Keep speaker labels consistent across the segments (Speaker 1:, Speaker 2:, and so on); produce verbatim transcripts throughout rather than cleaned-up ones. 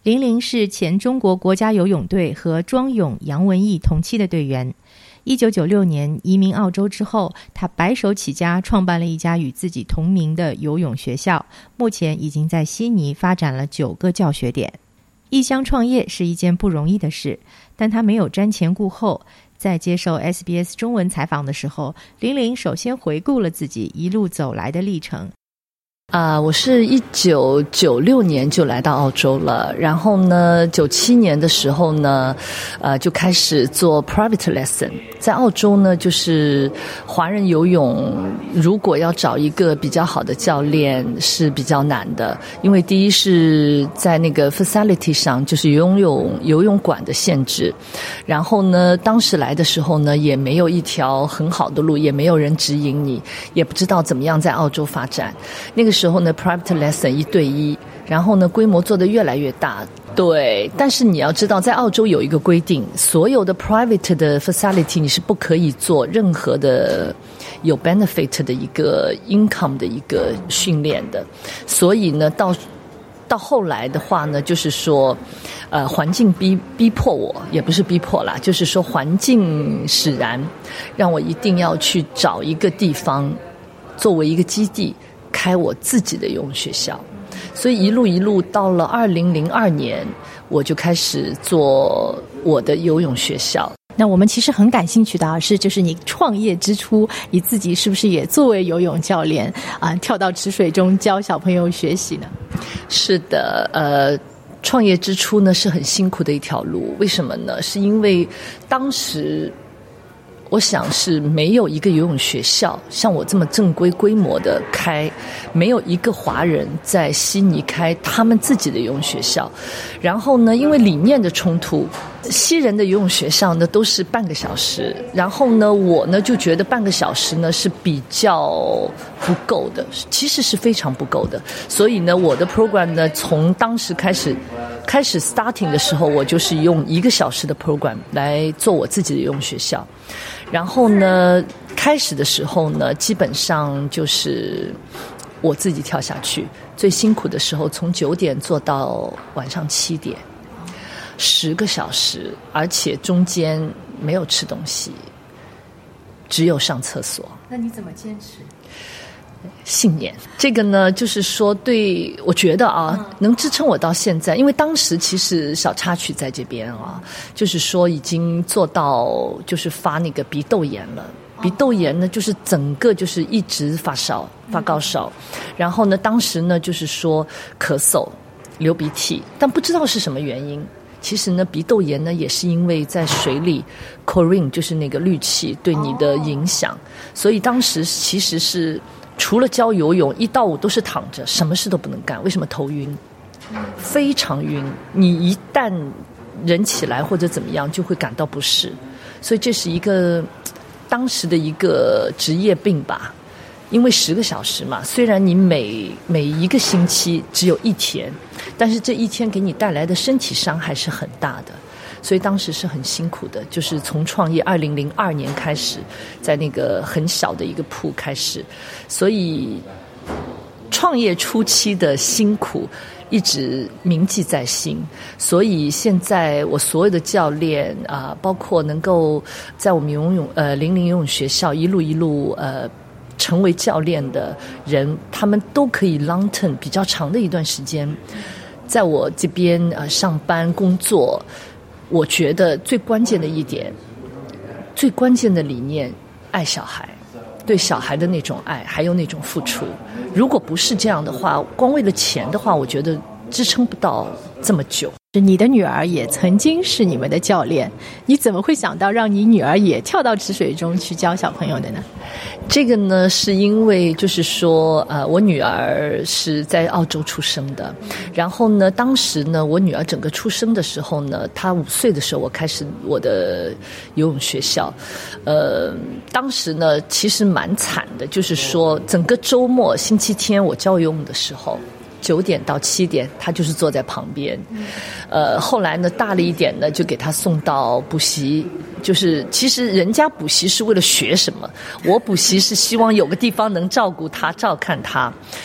Speaker 1: 玲玲是前中国国家游泳队和庄泳、杨文艺同期的队员。一九九六年移民澳洲之后，他白手起家创办了一家与自己同名的游泳学校，目前已经在悉尼发展了九个教学点。异乡创业是一件不容易的事，但他没有瞻前顾后。在接受 S B S 中文采访的时候，玲玲首先回顾了自己一路走来的历程。
Speaker 2: 啊、呃，我是一九九六年就来到澳洲了，然后呢，九七年的时候呢，呃，就开始做 private lesson。在澳洲呢，就是华人游泳，如果要找一个比较好的教练是比较难的，因为第一是在那个 facility 上，就是游泳游泳馆的限制，然后呢，当时来的时候呢，也没有一条很好的路，也没有人指引你，也不知道怎么样在澳洲发展。那个时候呢 private lesson 一对一，然后呢规模做得越来越大。对，但是你要知道在澳洲有一个规定，所有的 private 的 facility 你是不可以做任何的有 benefit 的一个 income 的一个训练的。所以呢到到后来的话呢，就是说呃环境逼逼迫我，也不是逼迫啦，就是说环境使然，让我一定要去找一个地方作为一个基地开我自己的游泳学校。所以一路一路到了二零零二年，我就开始做我的游泳学校。
Speaker 1: 那我们其实很感兴趣的是，就是你创业之初，你自己是不是也作为游泳教练啊、呃，跳到池水中教小朋友学习呢？
Speaker 2: 是的，呃，创业之初呢是很辛苦的一条路。为什么呢？是因为当时我想是没有一个游泳学校像我这么正规规模的开，没有一个华人在悉尼开他们自己的游泳学校。然后呢，因为理念的冲突，西人的游泳学校呢都是半个小时，然后呢我呢就觉得半个小时呢是比较不够的，其实是非常不够的。所以呢我的 program 呢从当时开始开始 starting 的时候，我就是用一个小时的 program 来做我自己的游泳学校。然后呢开始的时候呢基本上就是我自己跳下去，最辛苦的时候从九点做到晚上七点，十个小时，而且中间没有吃东西，只有上厕所。
Speaker 1: 那你怎么坚持？
Speaker 2: 信念，这个呢就是说对，我觉得啊、嗯、能支撑我到现在。因为当时其实小插曲在这边啊，就是说已经做到就是发那个鼻窦炎了。鼻窦炎呢就是整个就是一直发烧发高烧，然后呢当时呢就是说咳嗽流鼻涕，但不知道是什么原因。其实呢鼻窦炎呢也是因为在水里 chlorine 就是那个氯气对你的影响，所以当时其实是除了教游泳，一到五都是躺着，什么事都不能干。为什么？头晕，非常晕。你一旦人起来或者怎么样，就会感到不适。所以这是一个当时的一个职业病吧。因为十个小时嘛，虽然你每每一个星期只有一天，但是这一天给你带来的身体伤害是很大的。所以当时是很辛苦的，就是从创业二零零二年开始，在那个很小的一个铺开始，所以创业初期的辛苦一直铭记在心。所以现在我所有的教练啊、呃，包括能够在我们游泳呃零零游泳学校一路一路呃成为教练的人，他们都可以 long term 比较长的一段时间在我这边呃上班工作。我觉得最关键的一点，最关键的理念，爱小孩，对小孩的那种爱，还有那种付出。如果不是这样的话，光为了钱的话，我觉得支撑不到这么久。
Speaker 1: 你的女儿也曾经是你们的教练，你怎么会想到让你女儿也跳到池水中去教小朋友的呢？
Speaker 2: 这个呢是因为就是说呃我女儿是在澳洲出生的，然后呢当时呢我女儿整个出生的时候呢，她五岁的时候我开始我的游泳学校。呃当时呢其实蛮惨的，就是说整个周末星期天我教游泳的时候九点到七点他就是坐在旁边。呃后来呢大了一点呢就给他送到补习，就是其实人家补习是为了学什么，我补习是希望有个地方能照顾他照看他。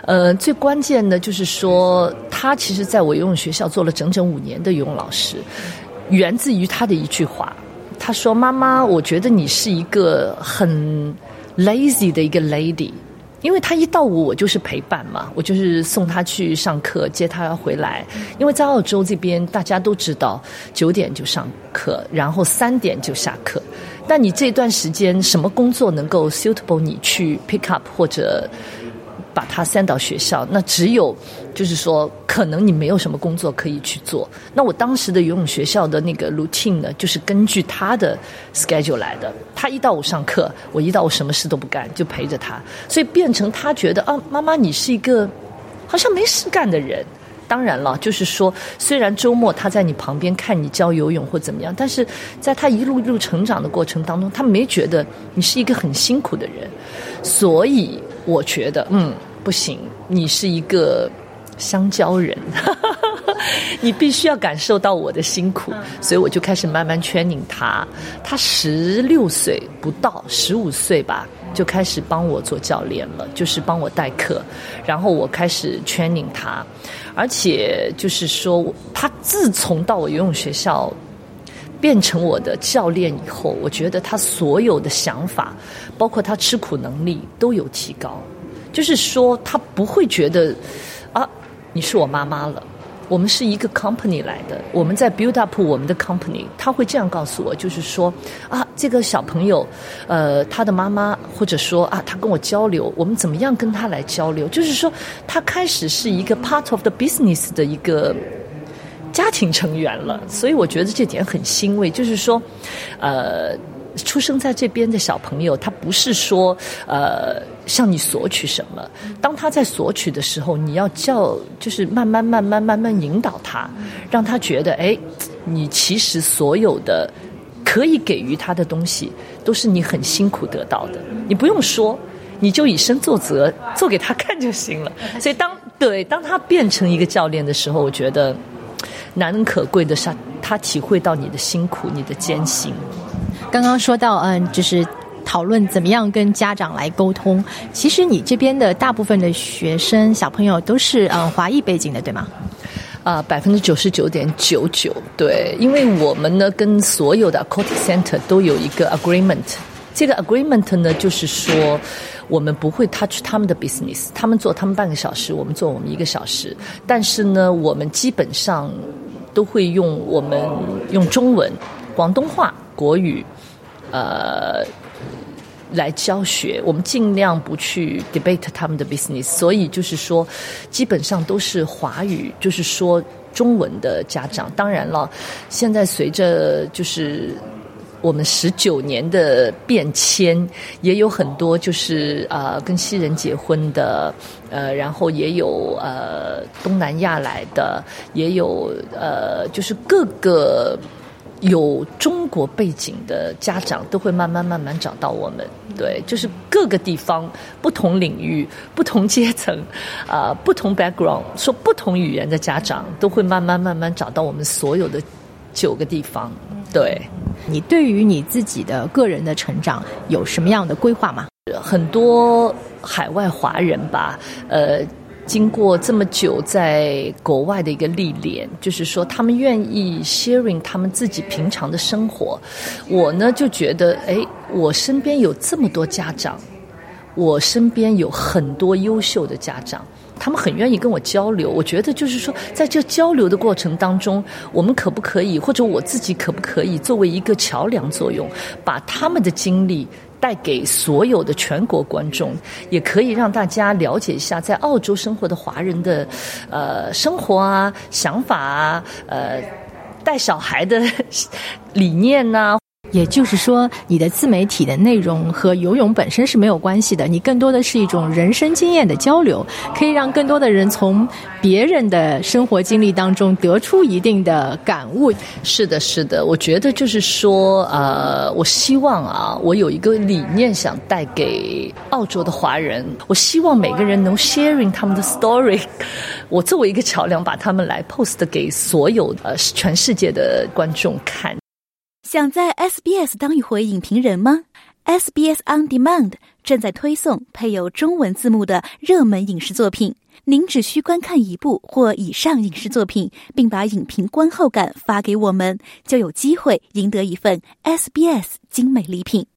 Speaker 2: 呃，最关键的就是说，他其实在我游泳学校做了整整五年的游泳老师，源自于他的一句话。他说：“妈妈，我觉得你是一个很 lazy 的一个 lady。”因为他一到五我就是陪伴嘛，我就是送他去上课，接他要回来。因为在澳洲这边大家都知道九点就上课，然后三点就下课。但你这段时间什么工作能够 suitable 你去 pick up 或者把他send到学校，那只有就是说可能你没有什么工作可以去做。那我当时的游泳学校的那个 routine 呢，就是根据他的 schedule 来的。他一到五上课，我一到五什么事都不干，就陪着他，所以变成他觉得啊，妈妈你是一个好像没事干的人。当然了，就是说虽然周末他在你旁边看你教游泳或怎么样，但是在他一路一路成长的过程当中，他没觉得你是一个很辛苦的人。所以我觉得嗯不行，你是一个香蕉人你必须要感受到我的辛苦。所以我就开始慢慢training他。他十六岁不到十五岁吧，就开始帮我做教练了，就是帮我代课，然后我开始training他。而且就是说他自从到我游泳学校变成我的教练以后，我觉得他所有的想法包括他吃苦能力都有提高。就是说他不会觉得啊你是我妈妈了，我们是一个 company 来的，我们在 build up 我们的 company。 他会这样告诉我，就是说啊这个小朋友呃他的妈妈，或者说啊他跟我交流，我们怎么样跟他来交流，就是说他开始是一个 part of the business 的一个家庭成员了。所以我觉得这点很欣慰，就是说呃出生在这边的小朋友，他不是说呃向你索取什么，当他在索取的时候，你要叫就是慢慢慢慢慢慢引导他，让他觉得哎，你其实所有的可以给予他的东西都是你很辛苦得到的，你不用说，你就以身作则，做给他看就行了。所以当对当他变成一个教练的时候，我觉得难能可贵的是他体会到你的辛苦，你的艰辛。
Speaker 1: 刚刚说到嗯，就是讨论怎么样跟家长来沟通。其实你这边的大部分的学生小朋友都是嗯华裔背景的，对吗？
Speaker 2: 啊，百分之九十九点九九，对，因为我们呢跟所有的 aquatic center 都有一个 agreement。这个 agreement 呢，就是说我们不会 touch 他们的 business， 他们做他们半个小时，我们做我们一个小时。但是呢，我们基本上都会用我们用中文、广东话、国语，呃。来教学，我们尽量不去 debate 他们的 business， 所以就是说基本上都是华语，就是说中文的家长。当然了，现在随着就是我们十九年的变迁，也有很多就是呃跟西人结婚的，呃然后也有呃东南亚来的，也有呃就是各个有中国背景的家长都会慢慢慢慢找到我们。对，就是各个地方不同领域不同阶层啊、呃、不同 background 说不同语言的家长都会慢慢慢慢找到我们所有的九个地方。对，
Speaker 1: 你对于你自己的个人的成长有什么样的规划吗？
Speaker 2: 很多海外华人吧，呃经过这么久在国外的一个历练，就是说他们愿意 sharing 他们自己平常的生活。我呢就觉得哎，我身边有这么多家长，我身边有很多优秀的家长，他们很愿意跟我交流。我觉得就是说在这交流的过程当中，我们可不可以，或者我自己可不可以作为一个桥梁作用，把他们的经历带给所有的全国观众，也可以让大家了解一下在澳洲生活的华人的呃生活啊、想法啊、呃带小孩的理念啊。
Speaker 1: 也就是说，你的自媒体的内容和游泳本身是没有关系的，你更多的是一种人生经验的交流，可以让更多的人从别人的生活经历当中得出一定的感悟。
Speaker 2: 是的，是的，我觉得就是说，呃，我希望啊，我有一个理念想带给澳洲的华人，我希望每个人能 sharing 他们的 story， 我作为一个桥梁，把他们来 post 给所有呃全世界的观众看。
Speaker 3: 想在 S B S 当一回影评人吗？ S B S On Demand 正在推送配有中文字幕的热门影视作品。您只需观看一部或以上影视作品，并把影评观后感发给我们，就有机会赢得一份 S B S 精美礼品。